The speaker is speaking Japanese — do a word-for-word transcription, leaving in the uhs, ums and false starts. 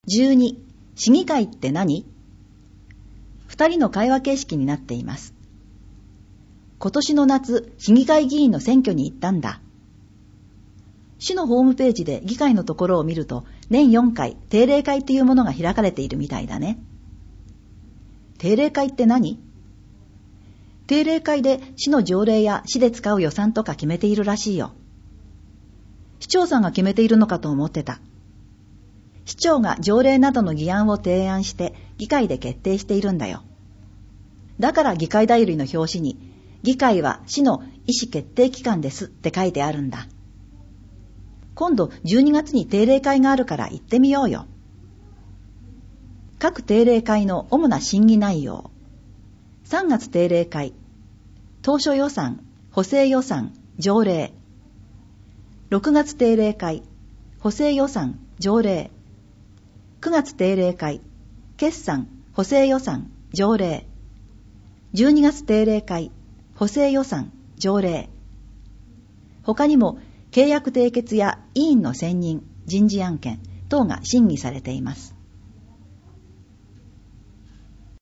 じゅうに、市議会って何？二人の会話形式になっています。今年の夏、市議会議員の選挙に行ったんだ。市のホームページで議会のところを見ると、年よんかい定例会っていうものが開かれているみたいだね。定例会って何？定例会で市の条例や市で使う予算とか決めているらしいよ。市長さんが決めているのかと思ってた。市長が条例などの議案を提案して議会で決定しているんだよ。だから議会だよりの表紙に、議会は市の意思決定機関ですって書いてあるんだ。今度じゅうにがつに定例会があるから行ってみようよ。各定例会の主な審議内容。さんがつ定例会、当初予算、補正予算、条例。ろくがつ定例会、補正予算、条例。くがつ定例会、決算、補正予算、条例。じゅうにがつ定例会、補正予算、条例。他にも契約締結や委員の選任、人事案件等が審議されています。